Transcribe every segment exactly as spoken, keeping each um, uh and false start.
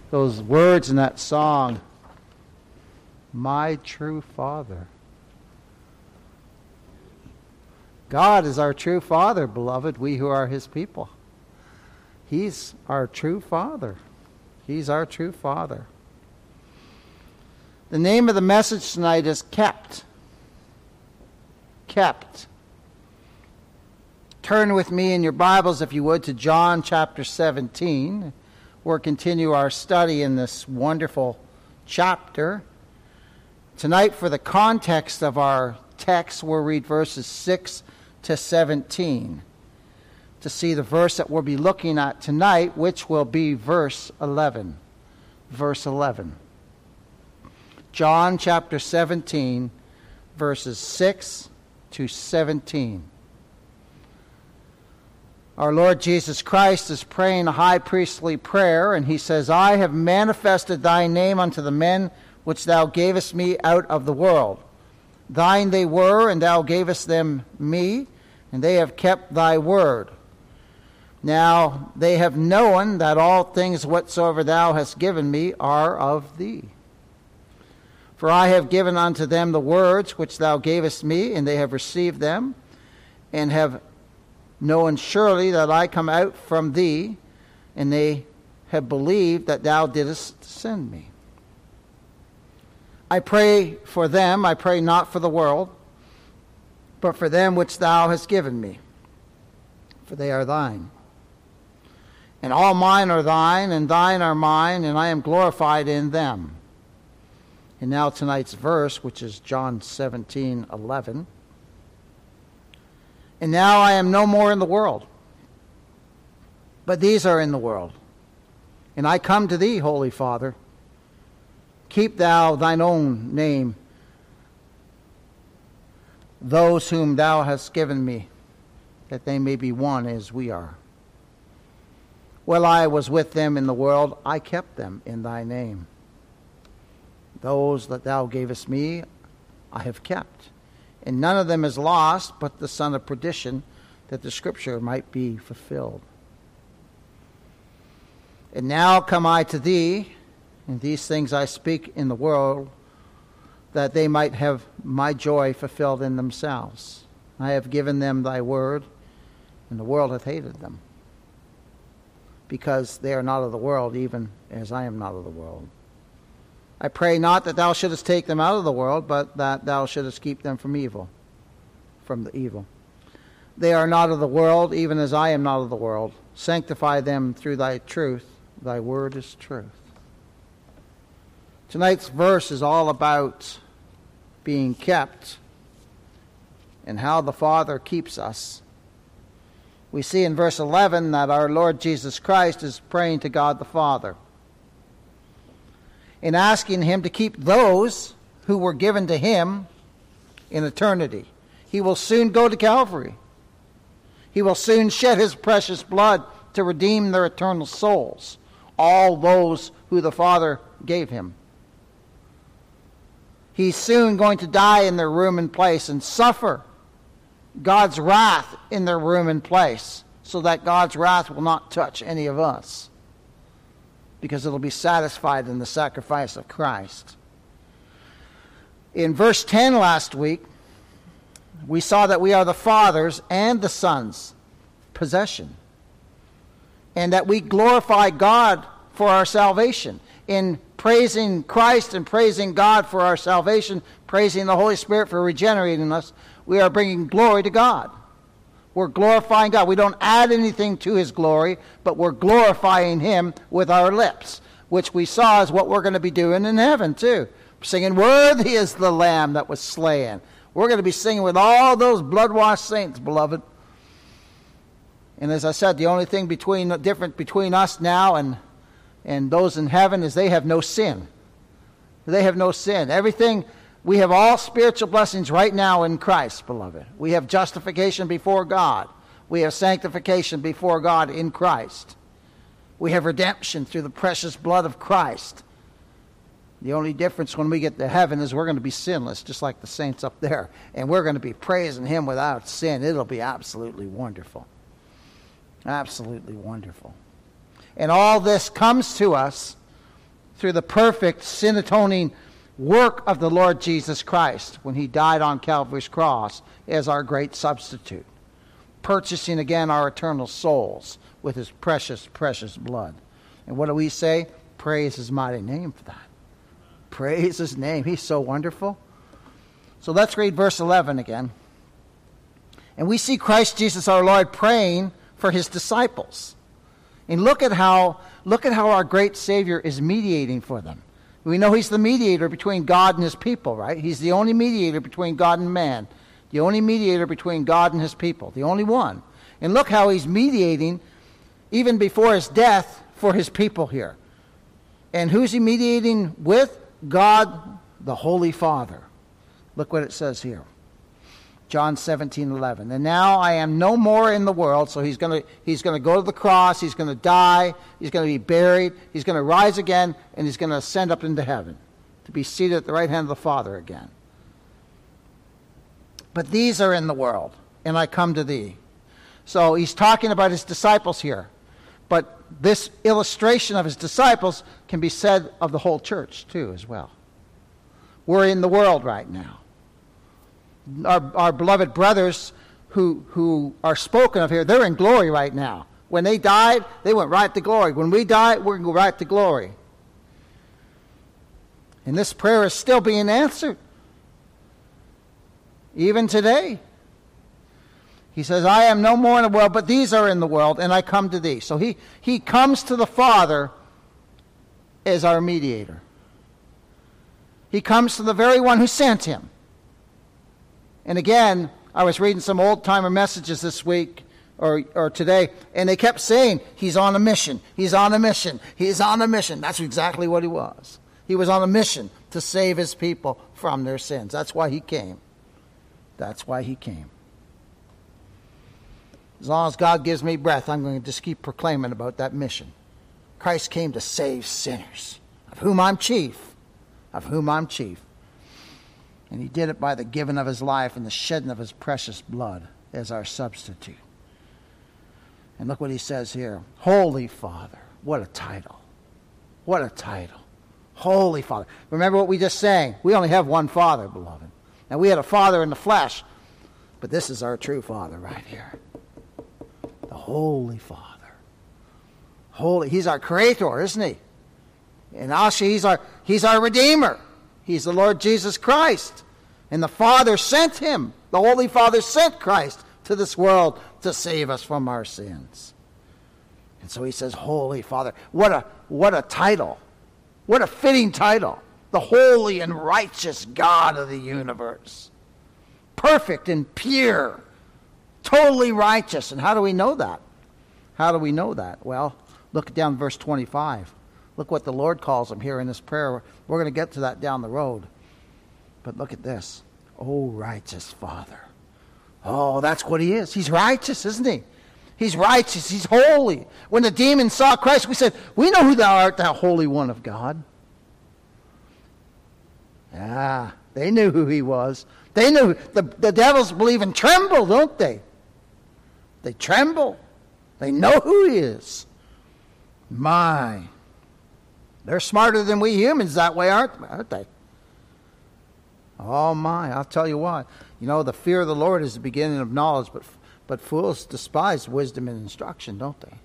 those words in that song, my true Father. God is our true Father, beloved, we who are his people. He's our true Father. He's our true Father. The name of the message tonight is Kept. Kept. Turn with me in your Bibles, if you would, to John chapter seventeen. We'll continue our study in this wonderful chapter. Tonight, for the context of our text, we'll read verses six to seventeen to see the verse that we'll be looking at tonight, which will be verse eleven. Verse eleven. John chapter seventeen, verses six to seventeen. Our Lord Jesus Christ is praying a high priestly prayer, and he says, I have manifested thy name unto the men which thou gavest me out of the world. Thine they were, and thou gavest them me, and they have kept thy word. Now they have known that all things whatsoever thou hast given me are of thee. For I have given unto them the words which thou gavest me, and they have received them, and have known surely that I come out from thee, and they have believed that thou didst send me. I pray for them, I pray not for the world, but for them which thou hast given me, for they are thine. And all mine are thine, and thine are mine, and I am glorified in them. And now tonight's verse, which is John seventeen eleven. And now I am no more in the world, but these are in the world. And I come to thee, Holy Father. Keep thou thine own name, those whom thou hast given me, that they may be one as we are. While I was with them in the world, I kept them in thy name. Those that thou gavest me, I have kept. And none of them is lost, but the son of perdition, that the scripture might be fulfilled. And now come I to thee, and these things I speak in the world, that they might have my joy fulfilled in themselves. I have given them thy word, and the world hath hated them, because they are not of the world, even as I am not of the world. I pray not that thou shouldest take them out of the world, but that thou shouldest keep them from evil, from the evil. They are not of the world, even as I am not of the world. Sanctify them through thy truth. Thy word is truth. Tonight's verse is all about being kept and how the Father keeps us. We see in verse eleven that our Lord Jesus Christ is praying to God the Father in asking him to keep those who were given to him in eternity. He will soon go to Calvary. He will soon shed his precious blood to redeem their eternal souls, all those who the Father gave him. He's soon going to die in their room and place and suffer God's wrath in their room and place, so that God's wrath will not touch any of us, because it'll be satisfied in the sacrifice of Christ. In verse ten last week, we saw that we are the Father's and the Son's possession, and that we glorify God for our salvation. In praising Christ and praising God for our salvation, praising the Holy Spirit for regenerating us, we are bringing glory to God. We're glorifying God. We don't add anything to his glory, but we're glorifying him with our lips, which we saw is what we're going to be doing in heaven too. Singing, worthy is the Lamb that was slain. We're going to be singing with all those blood-washed saints, beloved. And as I said, the only thing between different between us now and, and those in heaven is they have no sin. They have no sin. Everything... We have all spiritual blessings right now in Christ, beloved. We have justification before God. We have sanctification before God in Christ. We have redemption through the precious blood of Christ. The only difference when we get to heaven is we're going to be sinless, just like the saints up there. And we're going to be praising him without sin. It'll be absolutely wonderful. Absolutely wonderful. And all this comes to us through the perfect sin-atoning work of the Lord Jesus Christ when he died on Calvary's cross as our great substitute, purchasing again our eternal souls with his precious, precious blood. And what do we say? Praise his mighty name for that. Praise his name. He's so wonderful. So let's read verse eleven again. And we see Christ Jesus our Lord praying for his disciples. And look at how look at how our great Savior is mediating for them. We know he's the mediator between God and his people, right? He's the only mediator between God and man. The only mediator between God and his people. The only one. And look how he's mediating even before his death for his people here. And who's he mediating with? God, the Holy Father. Look what it says here. John seventeen eleven. And now I am no more in the world. So he's going to he's going to go to the cross. He's going to die. He's going to be buried. He's going to rise again. And he's going to ascend up into heaven to be seated at the right hand of the Father again. But these are in the world, and I come to thee. So he's talking about his disciples here. But this illustration of his disciples can be said of the whole church too as well. We're in the world right now. Our, our beloved brothers who, who are spoken of here, they're in glory right now. When they died, they went right to glory. When we die, we're going to go right to glory. And this prayer is still being answered. Even today. He says, I am no more in the world, but these are in the world, and I come to thee. So he, he comes to the Father as our mediator. He comes to the very one who sent him. And again, I was reading some old-timer messages this week or, or today, and they kept saying, he's on a mission, he's on a mission, he's on a mission. That's exactly what he was. He was on a mission to save his people from their sins. That's why he came. That's why he came. As long as God gives me breath, I'm going to just keep proclaiming about that mission. Christ came to save sinners, of whom I'm chief, of whom I'm chief. And he did it by the giving of his life and the shedding of his precious blood as our substitute. And look what he says here. Holy Father. What a title. What a title. Holy Father. Remember what we just sang. We only have one Father, beloved. Now we had a Father in the flesh, but this is our true Father right here. The Holy Father. Holy. He's our Creator, isn't he? And also he's our, he's our Redeemer. He's the Lord Jesus Christ. And the Father sent him. The Holy Father sent Christ to this world to save us from our sins. And so he says, Holy Father. What a, what a title. What a fitting title. The holy and righteous God of the universe. Perfect and pure. Totally righteous. And how do we know that? How do we know that? Well, look down verse twenty-five. Look what the Lord calls him here in this prayer. We're going to get to that down the road. But look at this. Oh, righteous Father. Oh, that's what he is. He's righteous, isn't he? He's righteous. He's holy. When the demons saw Christ, we said, we know who thou art, thou Holy One of God. Yeah, they knew who he was. They knew. The, the devils believe and tremble, don't they? They tremble. They know who he is. My. They're smarter than we humans that way, aren't, aren't they? Oh my, I'll tell you what. You know, the fear of the Lord is the beginning of knowledge, but but fools despise wisdom and instruction, don't they?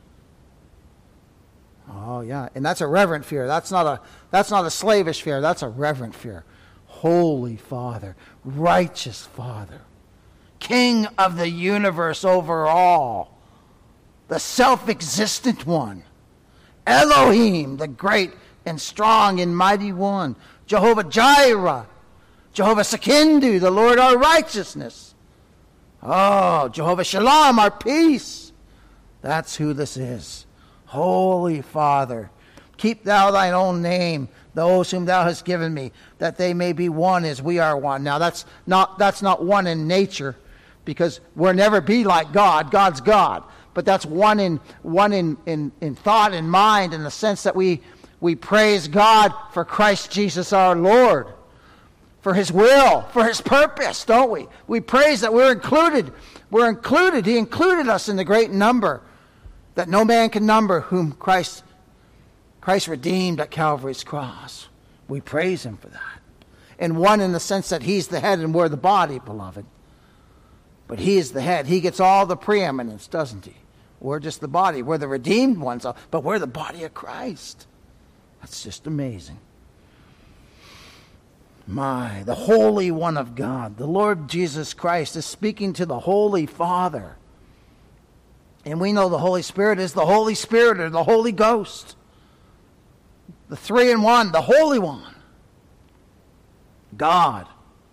Oh yeah, and that's a reverent fear. That's not a that's not a slavish fear. That's a reverent fear. Holy Father, righteous Father, King of the universe over all, the self-existent one, Elohim, the great and strong and mighty one, Jehovah Jireh, Jehovah Sekindu, the Lord our righteousness. Oh, Jehovah Shalom, our peace. That's who this is. Holy Father, keep thou thine own name, those whom thou hast given me, that they may be one as we are one. Now that's not that's not one in nature, because we'll never be like God. God's God. But that's one in one in, in, in thought and mind, in the sense that we we praise God for Christ Jesus our Lord, for his will, for his purpose, don't we? We praise that we're included. We're included. He included us in the great number that no man can number, whom Christ Christ redeemed at Calvary's cross. We praise him for that. And one in the sense that he's the head and we're the body, beloved. But he is the head. He gets all the preeminence, doesn't he? We're just the body. We're the redeemed ones, but we're the body of Christ. That's just amazing. My, the Holy One of God, the Lord Jesus Christ, is speaking to the Holy Father. And we know the Holy Spirit is the Holy Spirit or the Holy Ghost. The three in one, the Holy One. God.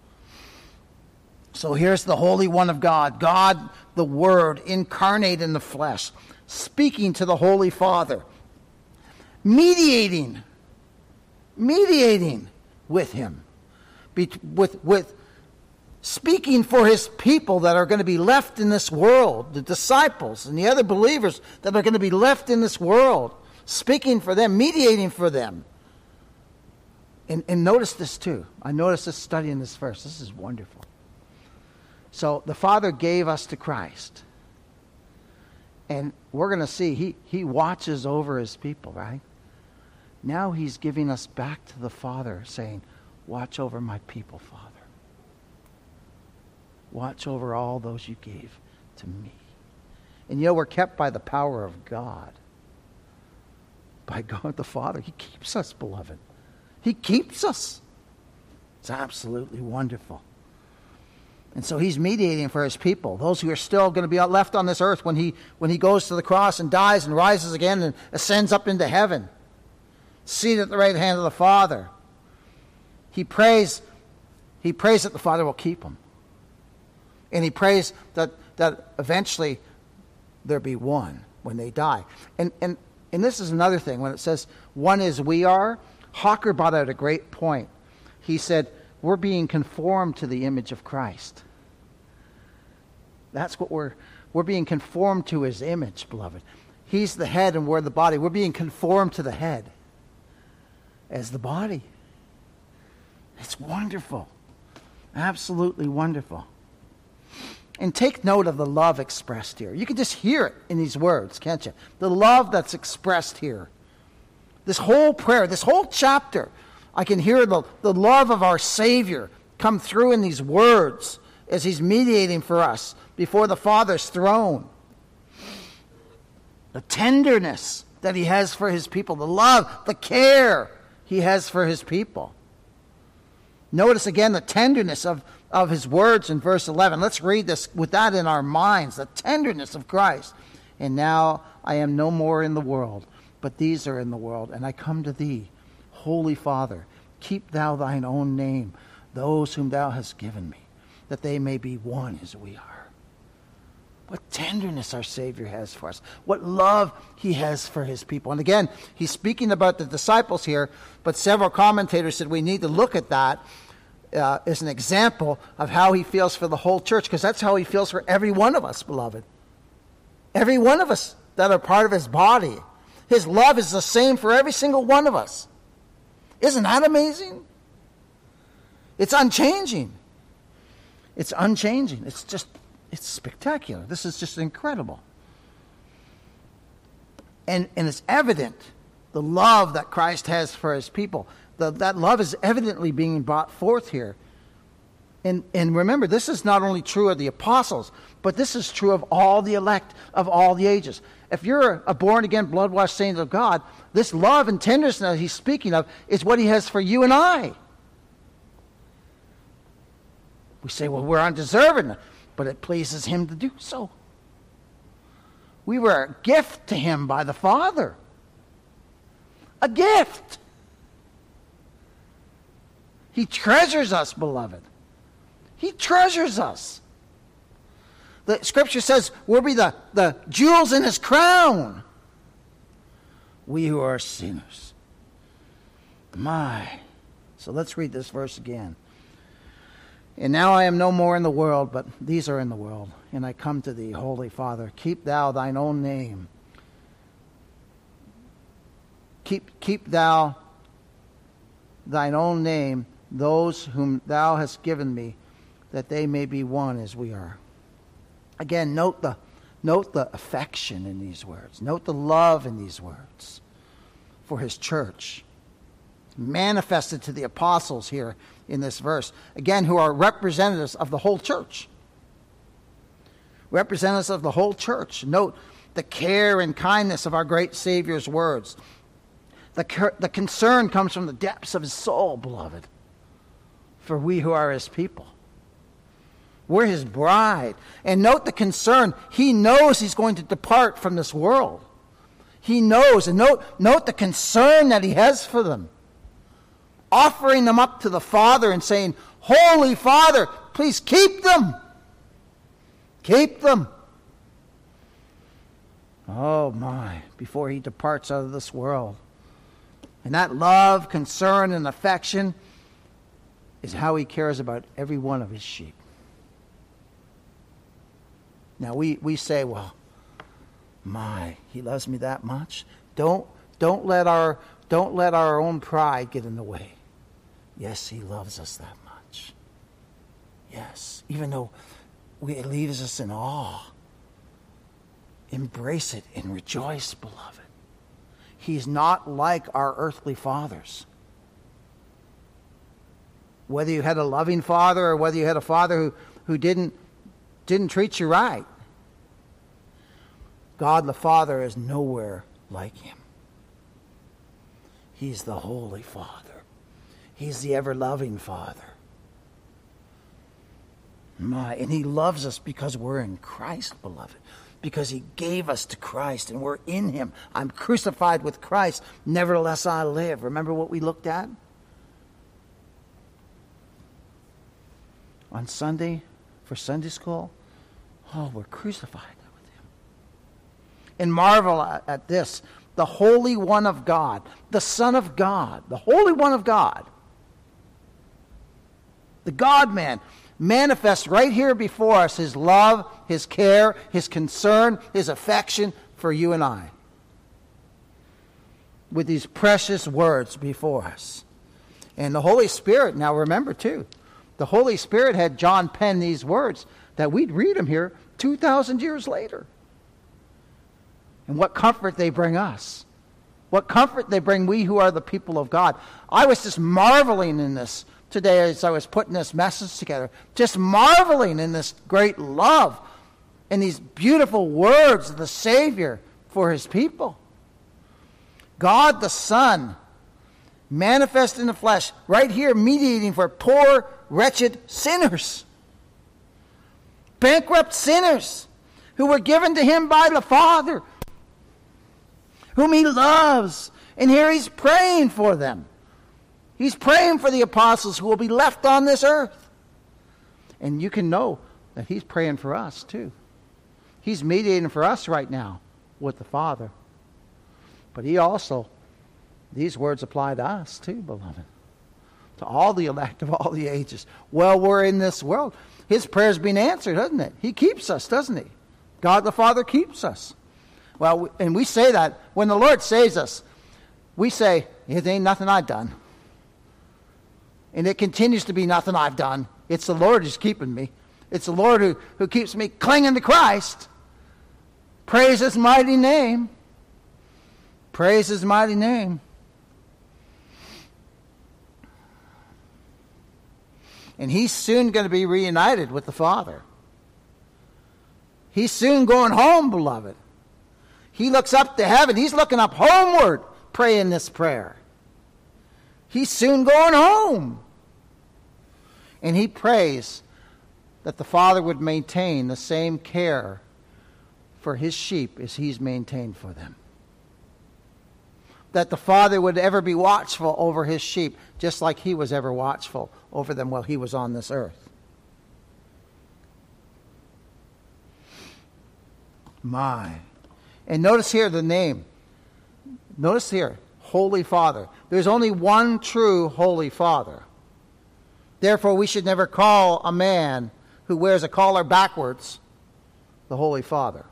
So here's the Holy One of God. God, the Word, incarnate in the flesh, speaking to the Holy Father. Mediating. Mediating with him. Be, with, with speaking for his people that are going to be left in this world, the disciples and the other believers that are going to be left in this world, speaking for them, mediating for them. And, and notice this too. I noticed this studying this verse. This is wonderful. So the Father gave us to Christ. And we're going to see he, he watches over his people, right? Now he's giving us back to the Father, saying, watch over my people, Father. Watch over all those you gave to me. And you know, we're kept by the power of God. By God the Father. He keeps us, beloved. He keeps us. It's absolutely wonderful. And so he's mediating for his people, those who are still going to be left on this earth when he, when he goes to the cross and dies and rises again and ascends up into heaven. Seated at the right hand of the Father. He prays, he prays that the Father will keep him. And he prays that, that eventually there be one when they die. And, and, and this is another thing. When it says, one is we are, Hawker brought out a great point. He said, we're being conformed to the image of Christ. That's what we're, we're being conformed to his image, beloved. He's the head and we're the body. We're being conformed to the head as the body. It's wonderful. Absolutely wonderful. And take note of the love expressed here. You can just hear it in these words, can't you? The love that's expressed here. This whole prayer, this whole chapter, I can hear the, the love of our Savior come through in these words as he's mediating for us before the Father's throne. The tenderness that he has for his people, the love, the care he has for his people. Notice again the tenderness of, of his words in verse eleven. Let's read this with that in our minds, the tenderness of Christ. And now I am no more in the world, but these are in the world, and I come to thee, Holy Father. Keep thou thine own name, those whom thou hast given me, that they may be one as we are. What tenderness our Savior has for us. What love he has for his people. And again, he's speaking about the disciples here, but several commentators said we need to look at that uh, as an example of how he feels for the whole church, because that's how he feels for every one of us, beloved. Every one of us that are part of his body. His love is the same for every single one of us. Isn't that amazing? It's unchanging. It's unchanging. It's just, it's spectacular. This is just incredible. And, and it's evident, the love that Christ has for his people. The, that love is evidently being brought forth here. And, and remember, this is not only true of the apostles, but this is true of all the elect of all the ages. If you're a born-again, blood-washed saint of God, this love and tenderness that he's speaking of is what he has for you and I. We say, well, we're undeserving, but it pleases him to do so. We were a gift to him by the Father. A gift. He treasures us, beloved. He treasures us. The scripture says we'll be the, the jewels in his crown. We who are sinners. My. So let's read this verse again. And now I am no more in the world, but these are in the world. And I come to thee, Holy Father. Keep thou thine own name. Keep, keep thou thine own name, those whom thou hast given me, that they may be one as we are. Again, note the, note the affection in these words. Note the love in these words. for his church. Manifested to the apostles here in this verse. Again, who are representatives of the whole church. Representatives of the whole church. Note the care and kindness of our great Savior's words. The, the concern comes from the depths of his soul, beloved, for we who are his people. We're his bride. And note the concern. He knows he's going to depart from this world. He knows. And note, note the concern that he has for them. Offering them up to the Father and saying, Holy Father, please keep them. Keep them. Oh my, before he departs out of this world. And that love, concern, and affection is how he cares about every one of his sheep. Now we, we say, well, my, he loves me that much. Don't don't let our don't let our own pride get in the way. Yes, he loves us that much. Yes, even though we, it leaves us in awe. Embrace it and rejoice, beloved. He's not like our earthly fathers. Whether you had a loving father or whether you had a father who, who didn't, didn't treat you right, God the Father is nowhere like him. He's the Holy Father. He's the ever-loving Father. My, and he loves us because we're in Christ, beloved. Because he gave us to Christ and we're in him. I'm crucified with Christ. Nevertheless I live. Remember what we looked at? On Sunday for Sunday school? Oh, we're crucified with him. And marvel at, at this. The Holy One of God. The Son of God. The Holy One of God. The God-man. Manifests right here before us his love, his care, his concern, his affection for you and I. With these precious words before us. And the Holy Spirit, now remember too, the Holy Spirit had John pen these words that we'd read them here two thousand years later. And what comfort they bring us. What comfort they bring we who are the people of God. I was just marveling in this today as I was putting this message together, just marveling in this great love and these beautiful words of the Savior for his people. God the Son, manifest in the flesh, right here mediating for poor, wretched sinners. Bankrupt sinners who were given to him by the Father, whom he loves. And here he's praying for them. He's praying for the apostles who will be left on this earth. And you can know that he's praying for us too. He's mediating for us right now with the Father. But he also, these words apply to us too, beloved. To all the elect of all the ages. Well, we're in this world. His prayer's been answered, hasn't it? He keeps us, doesn't he? God the Father keeps us. Well, and we say that when the Lord saves us, we say, it ain't nothing I've done. And it continues to be nothing I've done. It's the Lord who's keeping me. It's the Lord who, who keeps me clinging to Christ. Praise his mighty name. Praise his mighty name. And he's soon going to be reunited with the Father. He's soon going home, beloved. He looks up to heaven. He's looking up homeward, praying this prayer. He's soon going home. And he prays that the Father would maintain the same care for his sheep as he's maintained for them. That the Father would ever be watchful over his sheep, just like he was ever watchful over them while he was on this earth. My. And notice here the name. Notice here, Holy Father. There's only one true Holy Father. Therefore, we should never call a man who wears a collar backwards the Holy Father.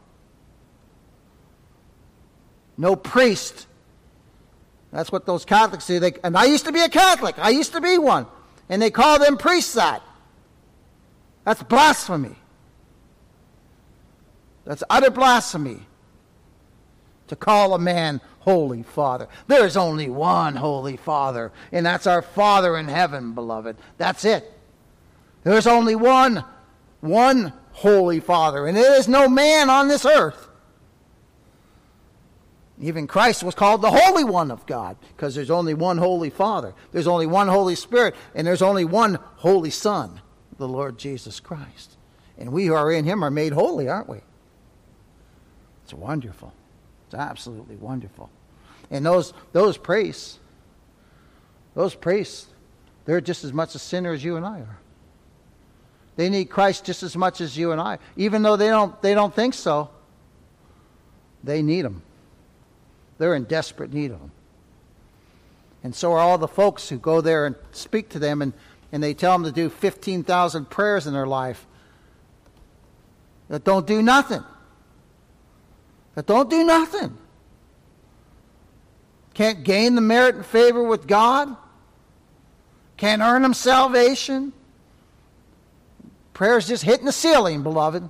No priest. That's what those Catholics do. They, and I used to be a Catholic. I used to be one. And they call them priests that. That's blasphemy. That's utter blasphemy to call a man Holy Father. There is only one Holy Father, and that's our Father in heaven, beloved. That's it. There's only one, one Holy Father, and there is no man on this earth. Even Christ was called the Holy One of God, because there's only one Holy Father. There's only one Holy Spirit, and there's only one Holy Son, the Lord Jesus Christ. And we who are in him are made holy, aren't we? It's wonderful. It's absolutely wonderful. And those those priests, those priests, they're just as much a sinner as you and I are. They need Christ just as much as you and I. Even though they don't they don't think so, they need him. They're in desperate need of him. And so are all the folks who go there and speak to them, and, and they tell them to do fifteen thousand prayers in their life that don't do nothing. That don't do nothing. Can't gain the merit and favor with God. Can't earn them salvation. Prayer's just hitting the ceiling, beloved.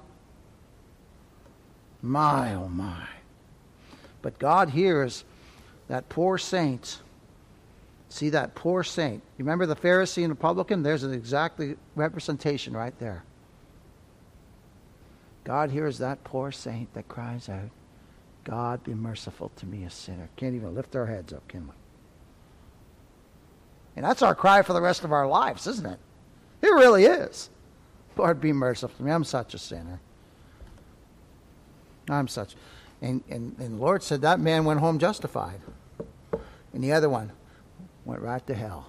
My, oh my. But God hears that poor saint. See that poor saint. You remember the Pharisee and the publican? There's an exact representation right there. God hears that poor saint that cries out, God, be merciful to me, a sinner. Can't even lift our heads up, can we? And that's our cry for the rest of our lives, isn't it? It really is. Lord, be merciful to me. I'm such a sinner. I'm such. And, and, and the Lord said that man went home justified. And the other one went right to hell.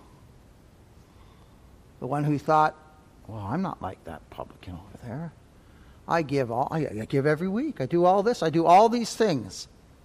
The one who thought, well, I'm not like that publican over there. I give all. I, I give every week. I do all this. I do all these things.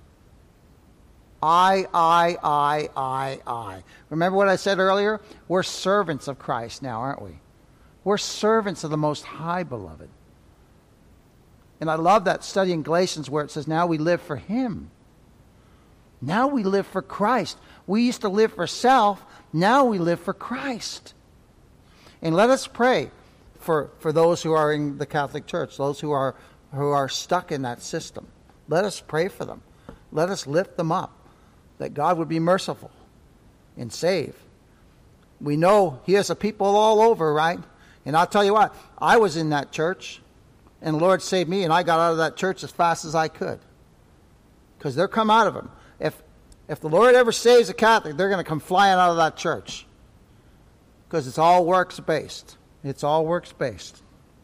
I, I, I, I, I. Remember what I said earlier? We're servants of Christ now, aren't we? We're servants of the Most High, beloved. And I love that study in Galatians where it says, now we live for him. Now we live for Christ. We used to live for self. Now we live for Christ. And let us pray for, for those who are in the Catholic Church, those who are, who are stuck in that system. Let us pray for them. Let us lift them up, that God would be merciful and save. We know he has a people all over, right? And I'll tell you what, I was in that church, and the Lord saved me, and I got out of that church as fast as I could. Because they'll come out of them. If, if the Lord ever saves a Catholic, they're going to come flying out of that church. Because it's all works-based. It's all works-based.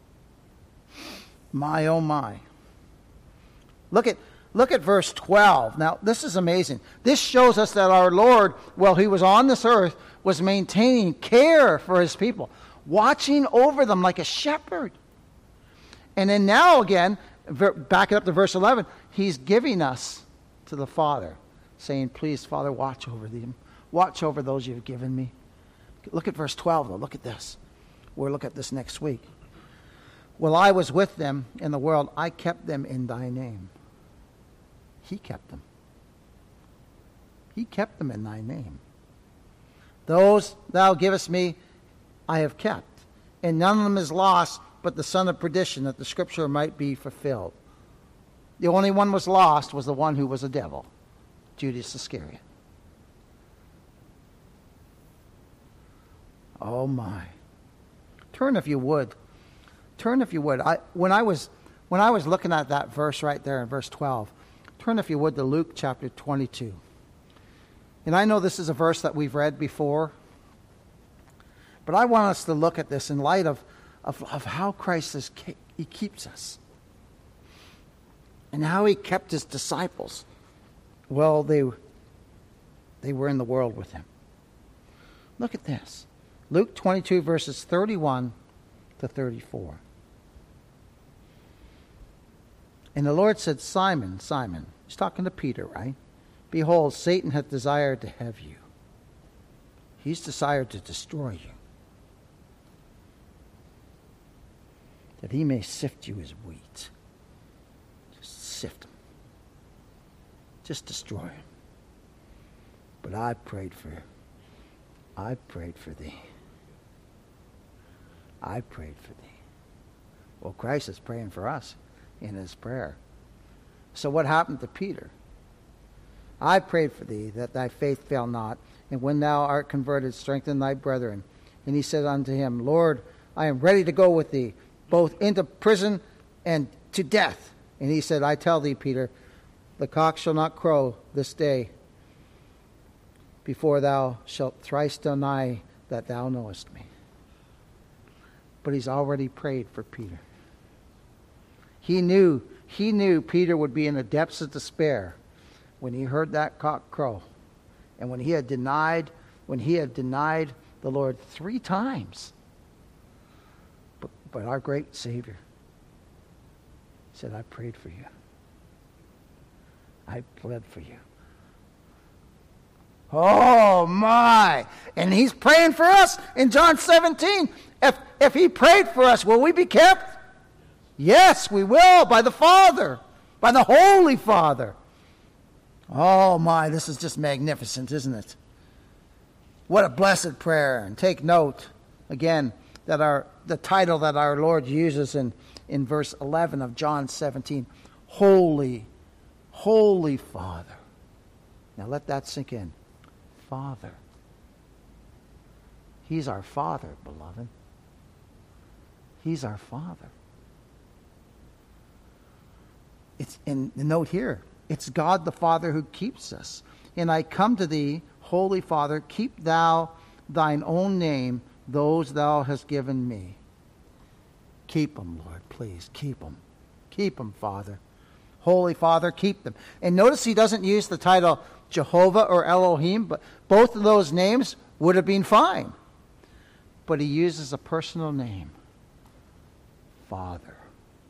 My, oh my. Look at, look at verse twelve. Now, this is amazing. This shows us that our Lord, while he was on this earth, was maintaining care for his people, watching over them like a shepherd. And then now again, back it up to verse eleven, he's giving us to the Father, saying, please, Father, watch over them. Watch over those you've given me. Look at verse twelve, though. Look at this. We'll look at this next week. While I was with them in the world, I kept them in thy name. He kept them. He kept them in thy name. Those thou givest me, I have kept. And none of them is lost, but the son of perdition, that the scripture might be fulfilled. The only one was lost was the one who was a devil, Judas Iscariot. Oh my. Turn if you would. Turn if you would. I, when I was when I was looking at that verse right there in verse twelve, turn if you would to Luke chapter twenty-two. And I know this is a verse that we've read before, but I want us to look at this in light of, of, of how Christ is, he keeps us. And how he kept his disciples. Well, they, they were in the world with him. Look at this. Luke twenty-two, verses thirty-one to thirty-four. And the Lord said, Simon, Simon, he's talking to Peter, right? Behold, Satan hath desired to have you. He's desired to destroy you, that he may sift you as wheat. Just sift him. Just destroy him. But I prayed for I prayed for thee. I prayed for thee. Well, Christ is praying for us in his prayer. So what happened to Peter? I prayed for thee, that thy faith fail not, and when thou art converted, strengthen thy brethren. And he said unto him, Lord, I am ready to go with thee, both into prison and to death. And he said, I tell thee, Peter, the cock shall not crow this day before thou shalt thrice deny that thou knowest me. But he's already prayed for Peter. He knew, he knew Peter would be in the depths of despair when he heard that cock crow. And when he had denied, when he had denied the Lord three times. But, but our great Savior said, I prayed for you. I pled for you. Oh my! And he's praying for us in John seventeen. If, if he prayed for us, will we be kept? Yes, we will, by the Father, by the Holy Father. Oh my, this is just magnificent, isn't it? What a blessed prayer. And take note, again, that our the title that our Lord uses in, in verse eleven of John seventeen, Holy, Holy Father. Now let that sink in. Father. He's our Father, beloved. He's our Father. It's in the note here. It's God the Father who keeps us. And I come to thee, Holy Father, keep thou thine own name, those thou hast given me. Keep them, Lord, please. Keep them. Keep them, Father. Holy Father, keep them. And notice he doesn't use the title Jehovah or Elohim, but both of those names would have been fine. But he uses a personal name. Father.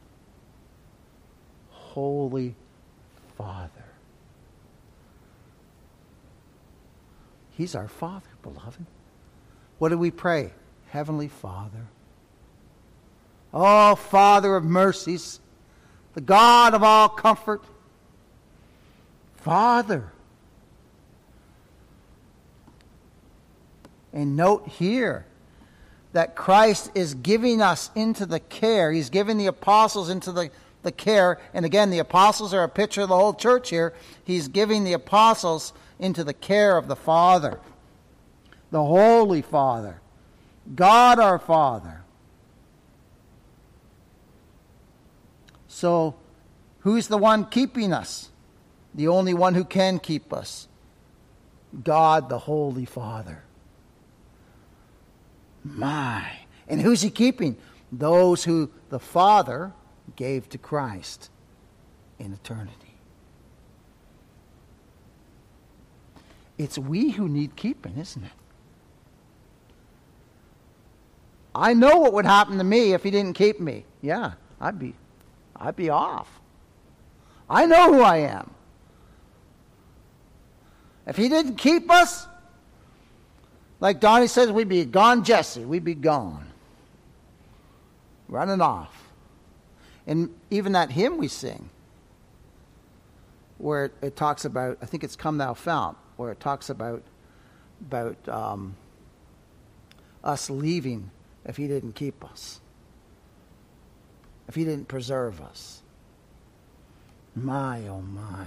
Holy Father. He's our Father, beloved. What do we pray? Heavenly Father. Oh, Father of mercies, the God of all comfort. Father. And note here that Christ is giving us into the care. He's giving the apostles into the, the care. And again, the apostles are a picture of the whole church here. He's giving the apostles into the care of the Father, the Holy Father, God our Father. So, who's the one keeping us? The only one who can keep us. God the Holy Father. My. And who's he keeping? Those who the Father gave to Christ in eternity. It's we who need keeping, isn't it? I know what would happen to me if he didn't keep me. Yeah, I'd be, I'd be off. I know who I am. If he didn't keep us, like Donnie says, we'd be gone, Jesse. We'd be gone. Running off. And even that hymn we sing, where it, it talks about, I think it's Come Thou Fount, where it talks about, about um, us leaving if he didn't keep us. If he didn't preserve us. My, oh my.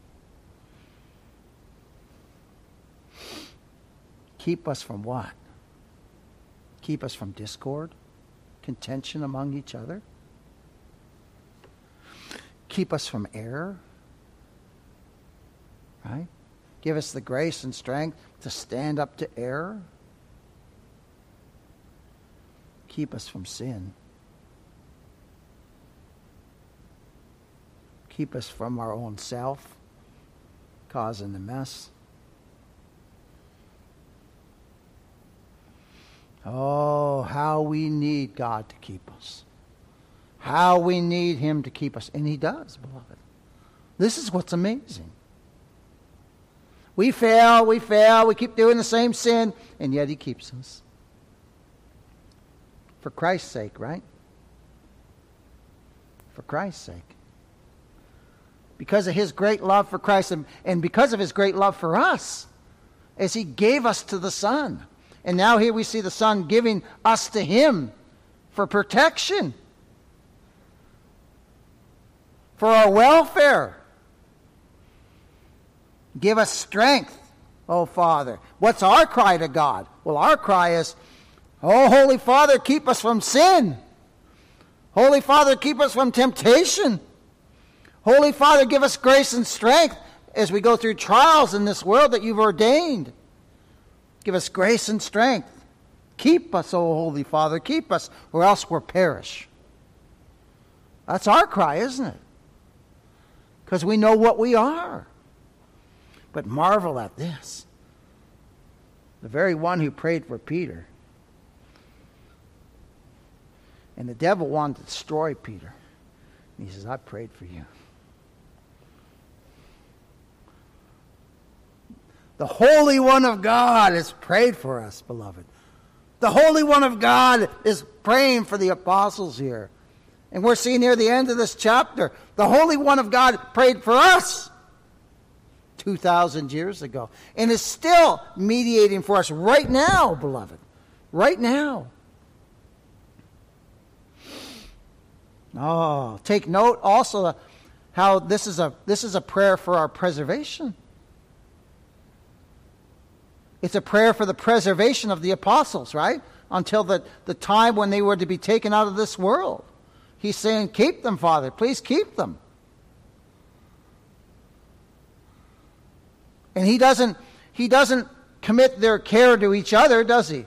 Keep us from what? Keep us from discord, contention among each other. Keep us from error. Right? Give us the grace and strength to stand up to error. Keep us from sin. Keep us from our own self, causing the mess. Oh, how we need God to keep us. How we need him to keep us. And he does, beloved. This is what's amazing. We fail, we fail, we keep doing the same sin, and yet he keeps us. For Christ's sake, right? For Christ's sake. Because of his great love for Christ, and, and because of his great love for us, as he gave us to the Son. And now here we see the Son giving us to him for protection, for our welfare. Give us strength, O Father. What's our cry to God? Well, our cry is, oh, Holy Father, keep us from sin. Holy Father, keep us from temptation. Holy Father, give us grace and strength as we go through trials in this world that you've ordained. Give us grace and strength. Keep us, O Holy Father, keep us, or else we'll perish. That's our cry, isn't it? Because we know what we are. But marvel at this. The very one who prayed for Peter. And the devil wanted to destroy Peter. And he says, I prayed for you. The Holy One of God has prayed for us, beloved. The Holy One of God is praying for the apostles here. And we're seeing near the end of this chapter, the Holy One of God prayed for us two thousand years ago. And is still mediating for us right now, beloved. Right now. Oh, take note also how this is a this is a prayer for our preservation. It's a prayer for the preservation of the apostles, right? Until the, the time when they were to be taken out of this world. He's saying, keep them, Father. Please keep them. And he doesn't, he doesn't commit their care to each other, does he?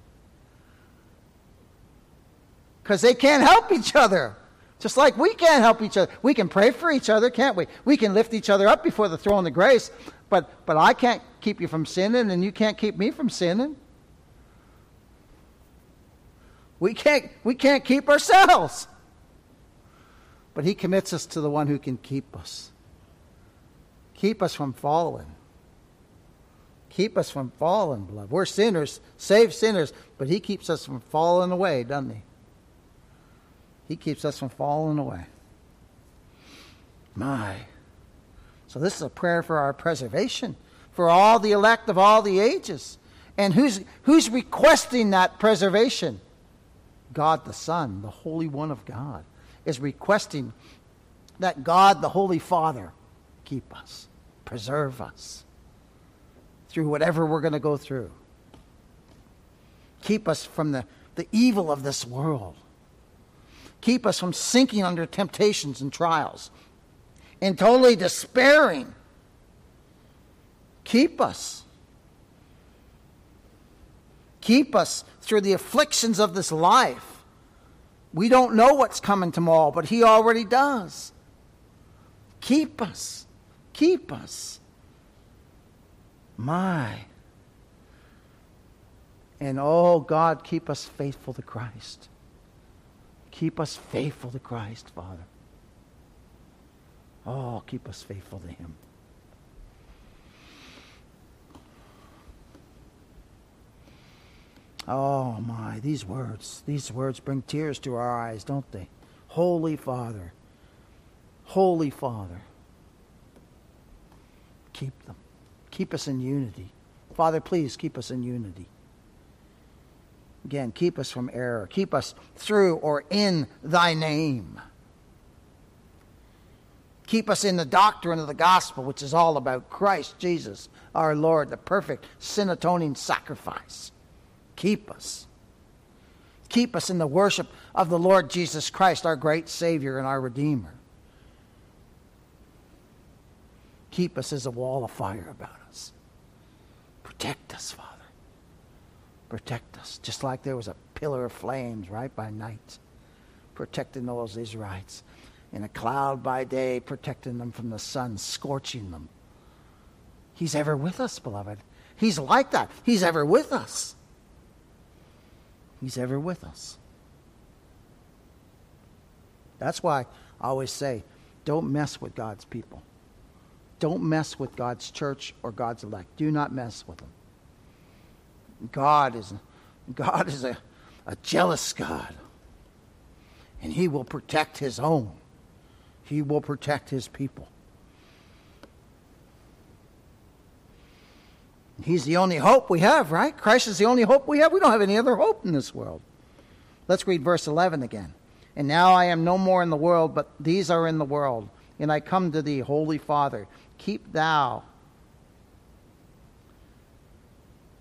Because they can't help each other. Just like we can't help each other. We can pray for each other, can't we? We can lift each other up before the throne of grace. But, but I can't keep you from sinning, and you can't keep me from sinning. We can't, we can't keep ourselves. But he commits us to the one who can keep us. Keep us from falling. Keep us from falling, beloved. We're sinners, saved sinners, but he keeps us from falling away, doesn't he? He keeps us from falling away. My. So this is a prayer for our preservation, for all the elect of all the ages. And who's, who's requesting that preservation? God the Son, the Holy One of God, is requesting that God the Holy Father keep us, preserve us through whatever we're going to go through. Keep us from the, the evil of this world. Keep us from sinking under temptations and trials and totally despairing. Keep us. Keep us through the afflictions of this life. We don't know what's coming tomorrow, but he already does. Keep us. Keep us. My. And oh, God, keep us faithful to Christ. Keep us faithful to Christ, Father. Oh, keep us faithful to him. Oh, my, these words, these words bring tears to our eyes, don't they? Holy Father, Holy Father, keep them. Keep us in unity. Father, please keep us in unity. Again, keep us from error. Keep us through or in thy name. Keep us in the doctrine of the gospel, which is all about Christ Jesus, our Lord, the perfect sin-atoning sacrifice. Keep us. Keep us in the worship of the Lord Jesus Christ, our great Savior and our Redeemer. Keep us as a wall of fire about us. Protect us, Father. Protect us, just like there was a pillar of flames, right, by night, protecting those Israelites. In a cloud by day, protecting them from the sun, scorching them. He's ever with us, beloved. He's like that. He's ever with us. He's ever with us. That's why I always say, don't mess with God's people. Don't mess with God's church or God's elect. Do not mess with them. God is, God is a, a jealous God. And he will protect his own. He will protect his people. He's the only hope we have, right? Christ is the only hope we have. We don't have any other hope in this world. Let's read verse eleven again. And now I am no more in the world, but these are in the world. And I come to thee, Holy Father. Keep thou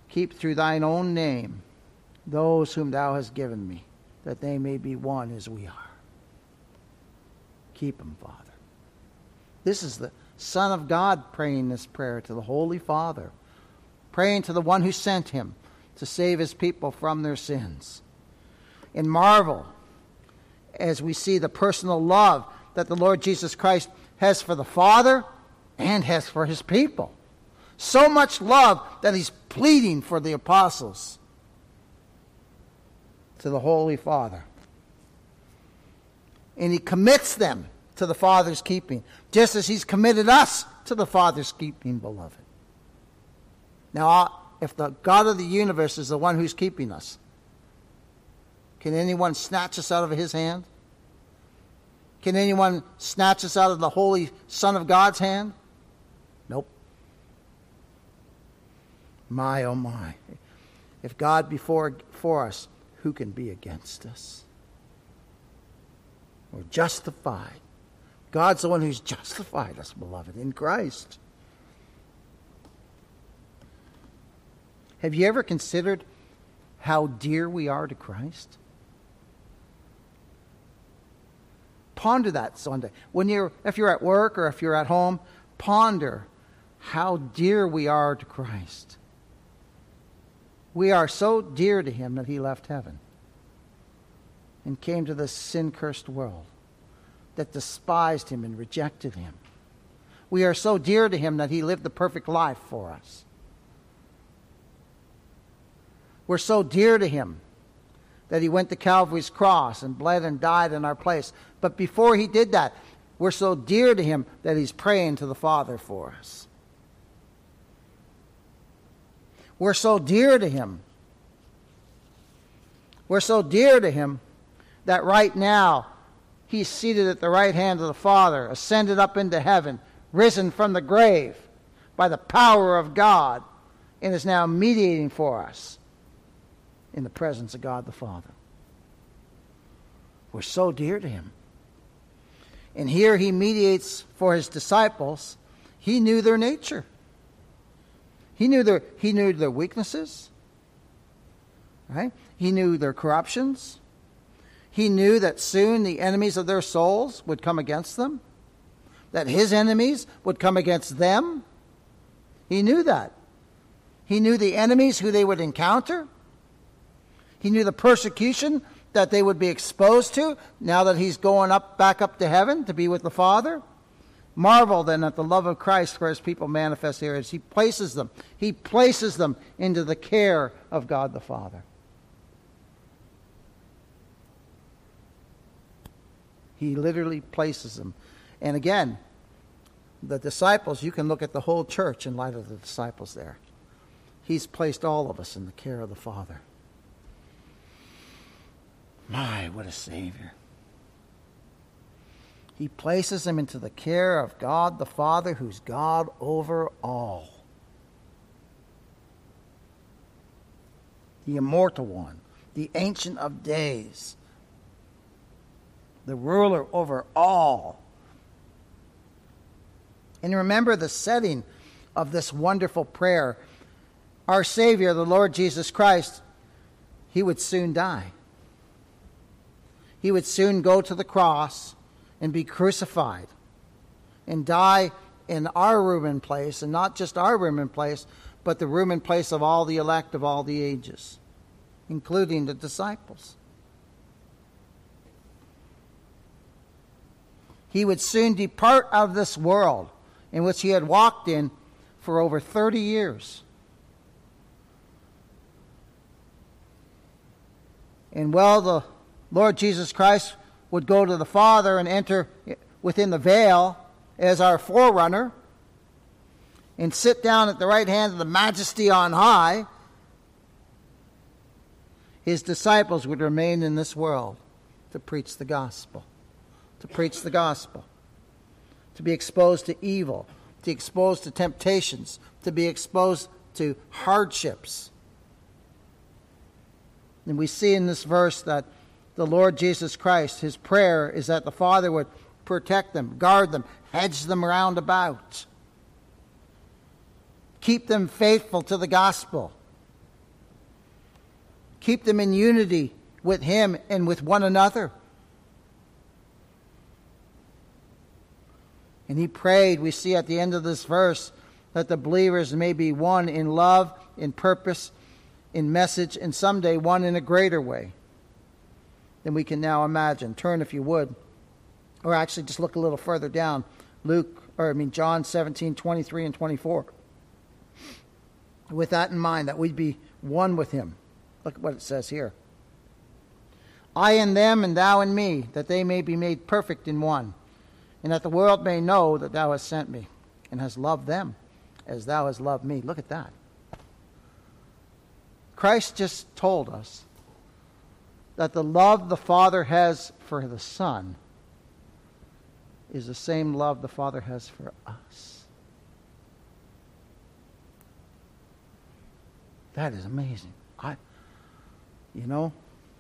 keep through thine own name those whom thou hast given me, that they may be one as we are. Keep them, Father. This is the Son of God praying this prayer to the Holy Father, praying to the one who sent him to save his people from their sins. And marvel as we see the personal love that the Lord Jesus Christ has for the Father and has for his people. So much love that he's pleading for the apostles to the Holy Father. And he commits them to the Father's keeping, just as he's committed us to the Father's keeping, beloved. Now, if the God of the universe is the one who's keeping us, can anyone snatch us out of his hand? Can anyone snatch us out of the Holy Son of God's hand? Nope. My, oh my. If God be for, for us, who can be against us? We're justified. God's the one who's justified us, beloved, in Christ. Have you ever considered how dear we are to Christ? Ponder that Sunday. When you're, if you're at work or if you're at home, ponder how dear we are to Christ. We are so dear to him that he left heaven and came to this sin-cursed world that despised him and rejected him. We are so dear to him that he lived the perfect life for us. We're so dear to him that he went to Calvary's cross and bled and died in our place. But before he did that, we're so dear to him that he's praying to the Father for us. We're so dear to him. We're so dear to him that right now he's seated at the right hand of the Father, ascended up into heaven, risen from the grave by the power of God, and is now mediating for us in the presence of God the Father. We're so dear to him. And here he mediates for his disciples. He knew their nature. He knew their, he knew their weaknesses. Right? He knew their corruptions. He knew that soon the enemies of their souls would come against them. That his enemies would come against them. He knew that. He knew the enemies who they would encounter. He knew the persecution that they would be exposed to now that he's going up, back up to heaven to be with the Father. Marvel then at the love of Christ for his people manifest here as he places them. He places them into the care of God the Father. He literally places them. And again, the disciples, you can look at the whole church in light of the disciples there. He's placed all of us in the care of the Father. My, what a Savior. He places them into the care of God the Father, who's God over all. The immortal one, the Ancient of Days, the ruler over all. And remember the setting of this wonderful prayer. Our Savior, the Lord Jesus Christ, he would soon die. He would soon go to the cross and be crucified and die in our room and place, and not just our room and place, but the room and place of all the elect of all the ages, including the disciples. He would soon depart out of this world in which he had walked in for over thirty years. And while the Lord Jesus Christ would go to the Father and enter within the veil as our forerunner and sit down at the right hand of the Majesty on high, his disciples would remain in this world to preach the gospel. To preach the gospel. To be exposed to evil. To be exposed to temptations. To be exposed to hardships. And we see in this verse that the Lord Jesus Christ, his prayer is that the Father would protect them, guard them, hedge them round about. Keep them faithful to the gospel. Keep them in unity with him and with one another. And he prayed, we see at the end of this verse, that the believers may be one in love, in purpose, in message, and someday one in a greater way than we can now imagine. Turn, if you would, or actually just look a little further down. Luke, or I mean John seventeen, twenty-three and twenty-four. With that in mind, that we'd be one with him. Look at what it says here. I in them and thou in me, that they may be made perfect in one, and that the world may know that thou hast sent me, and hast loved them as thou hast loved me. Look at that. Christ just told us that the love the Father has for the Son is the same love the Father has for us. That is amazing. I, you know,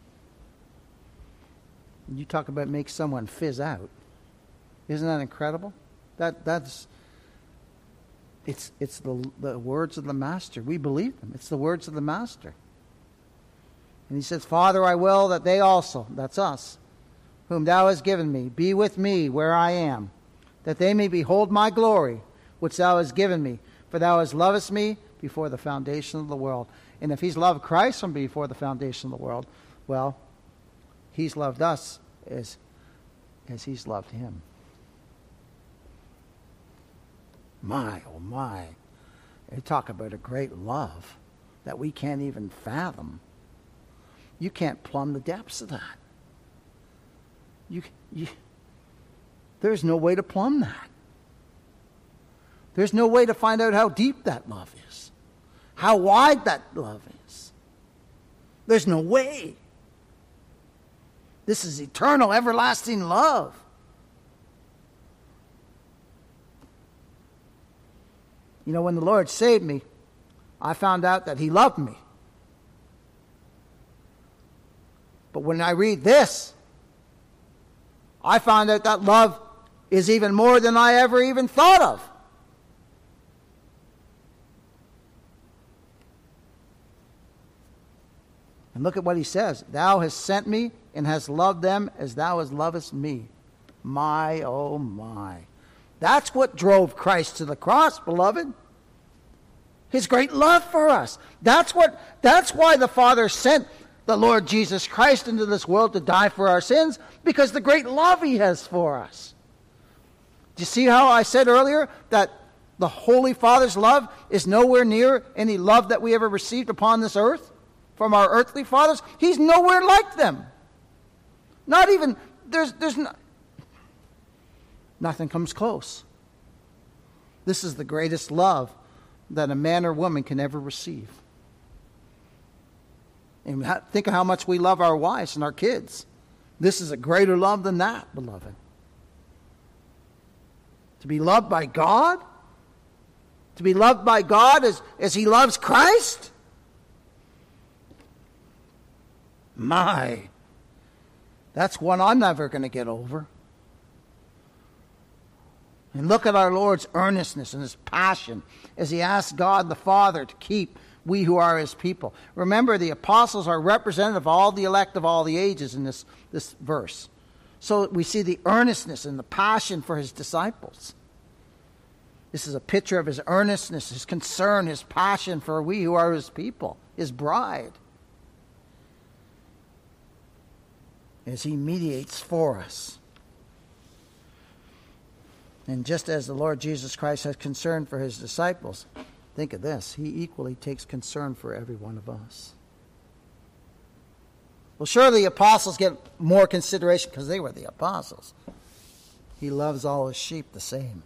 you talk about make someone fizz out. Isn't that incredible? That that's it's it's the the words of the Master. We believe them. It's the words of the Master. And he says, Father, I will that they also, that's us, whom thou hast given me, be with me where I am, that they may behold my glory, which thou hast given me. For thou hast loved me before the foundation of the world. And if he's loved Christ from before the foundation of the world, well, he's loved us as, as he's loved him. My, oh my. They talk about a great love that we can't even fathom. You can't plumb the depths of that. You, you, there's no way to plumb that. There's no way to find out how deep that love is, how wide that love is. There's no way. This is eternal, everlasting love. You know, when the Lord saved me, I found out that he loved me. But when I read this, I found out that love is even more than I ever even thought of. And look at what he says. Thou hast sent me and hast loved them as thou hast lovest me. My, oh my. That's what drove Christ to the cross, beloved. His great love for us. That's what, that's why the Father sent the Lord Jesus Christ into this world to die for our sins, because the great love he has for us. Do you see how I said earlier that the Holy Father's love is nowhere near any love that we ever received upon this earth from our earthly fathers? He's nowhere like them. Not even, there's, there's no, nothing comes close. This is the greatest love that a man or woman can ever receive. And think of how much we love our wives and our kids. This is a greater love than that, beloved. To be loved by God? To be loved by God as, as he loves Christ? My, that's one I'm never going to get over. And look at our Lord's earnestness and his passion as he asks God the Father to keep we who are his people. Remember, the apostles are representative of all the elect of all the ages in this, this verse. So we see the earnestness and the passion for his disciples. This is a picture of his earnestness, his concern, his passion for we who are his people, his bride. As he mediates for us. And just as the Lord Jesus Christ has concern for his disciples, think of this, he equally takes concern for every one of us. Well, surely the apostles get more consideration because they were the apostles. He loves all his sheep the same.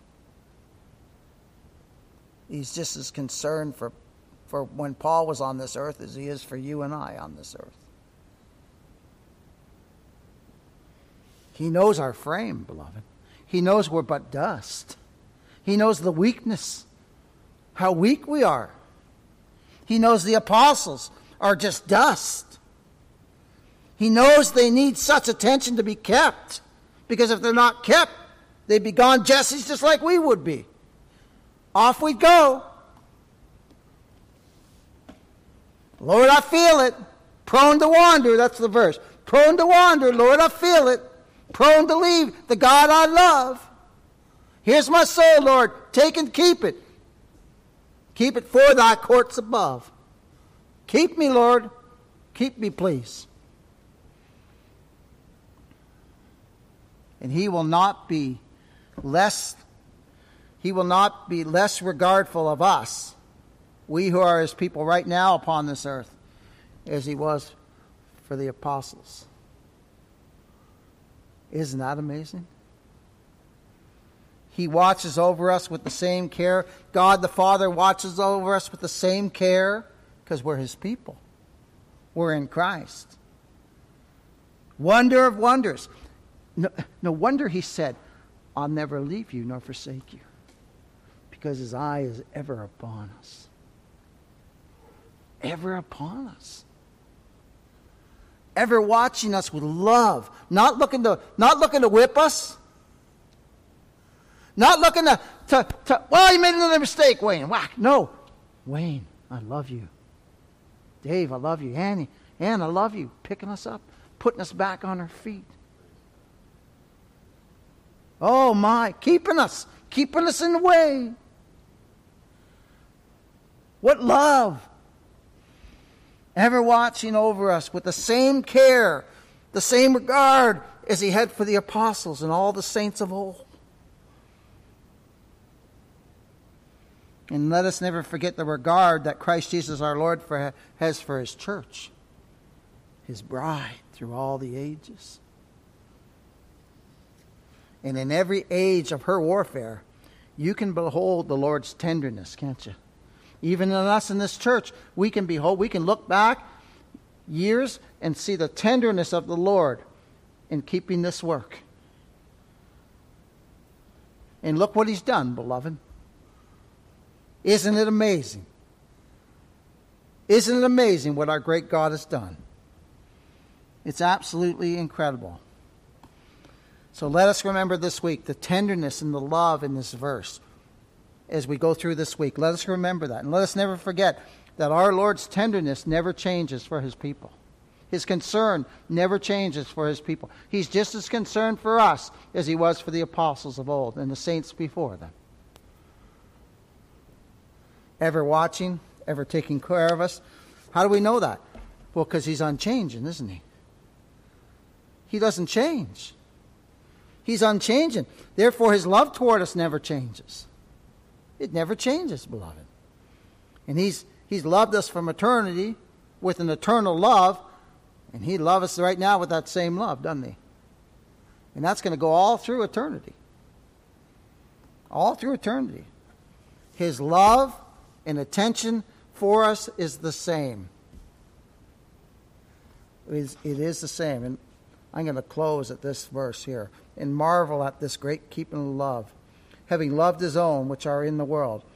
He's just as concerned for, for when Paul was on this earth as he is for you and I on this earth. He knows our frame, beloved. He knows we're but dust. He knows the weakness, how weak we are. He knows the apostles are just dust. He knows they need such attention to be kept, because if they're not kept, they'd be gone Jessies just like we would be. Off we'd go. Lord, I feel it. Prone to wander, that's the verse. Prone to wander, Lord, I feel it. Prone to leave the God I love. Here's my soul, Lord. Take and keep it. Keep it for thy courts above. Keep me, Lord. Keep me, please. And he will not be less, he will not be less regardful of us, we who are his people right now upon this earth, as he was for the apostles. Isn't that amazing? He watches over us with the same care. God the Father watches over us with the same care because we're his people. We're in Christ. Wonder of wonders. No, no wonder he said, I'll never leave you nor forsake you, because his eye is ever upon us. Ever upon us. Ever watching us with love. Not looking to, not looking to whip us. Not looking to, to, to, well, you made another mistake, Wayne. Whack. No. Wayne, I love you. Dave, I love you. Annie, Ann, I love you. Picking us up, putting us back on our feet. Oh my, keeping us, keeping us in the way. What love. Ever watching over us with the same care, the same regard as he had for the apostles and all the saints of old. And let us never forget the regard that Christ Jesus our Lord for, has for his church, his bride through all the ages. And in every age of her warfare, you can behold the Lord's tenderness, can't you? Even in us in this church, we can behold, we can look back years and see the tenderness of the Lord in keeping this work. And look what he's done, beloved. Isn't it amazing? Isn't it amazing what our great God has done? It's absolutely incredible. So let us remember this week the tenderness and the love in this verse as we go through this week. Let us remember that. And let us never forget that our Lord's tenderness never changes for his people. His concern never changes for his people. He's just as concerned for us as he was for the apostles of old and the saints before them. Ever watching, ever taking care of us. How do we know that? Well, because he's unchanging, isn't he? He doesn't change. He's unchanging. Therefore, his love toward us never changes. It never changes, beloved. And he's he's loved us from eternity with an eternal love, and he loves us right now with that same love, doesn't he? And that's going to go all through eternity. All through eternity. His love and attention for us is the same. It is, it is the same. And I'm going to close at this verse here. And marvel at this great keeping of love, having loved his own which are in the world.